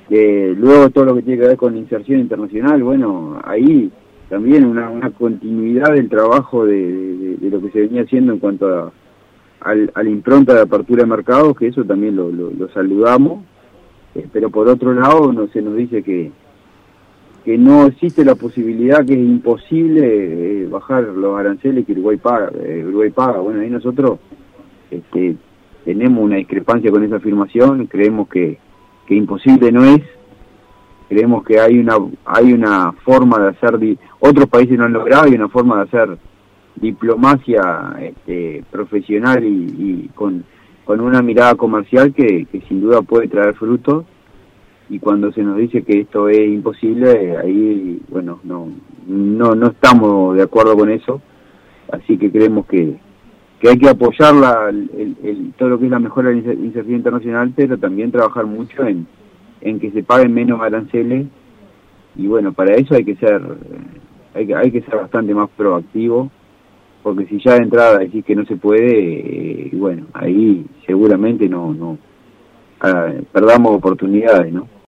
Luego todo lo que tiene que ver con inserción internacional, bueno, ahí también una continuidad del trabajo de lo que se venía haciendo en cuanto a la impronta de apertura de mercados, que eso también lo saludamos, pero por otro lado se nos dice que no existe la posibilidad, que es imposible bajar los aranceles que Uruguay paga. Bueno, ahí nosotros tenemos una discrepancia con esa afirmación, creemos que imposible no es, creemos que hay una forma de hacer, otros países lo han logrado, hay una forma de hacer diplomacia profesional y con una mirada comercial que sin duda puede traer frutos, y cuando se nos dice que esto es imposible, ahí bueno, no estamos de acuerdo con eso, así que creemos que hay que apoyar todo lo que es la mejora de la inserción internacional, pero también trabajar mucho en que se paguen menos aranceles, y bueno, para eso hay que ser bastante más proactivo, porque si ya de entrada decís que no se puede, bueno, ahí seguramente no perdamos oportunidades, ¿no?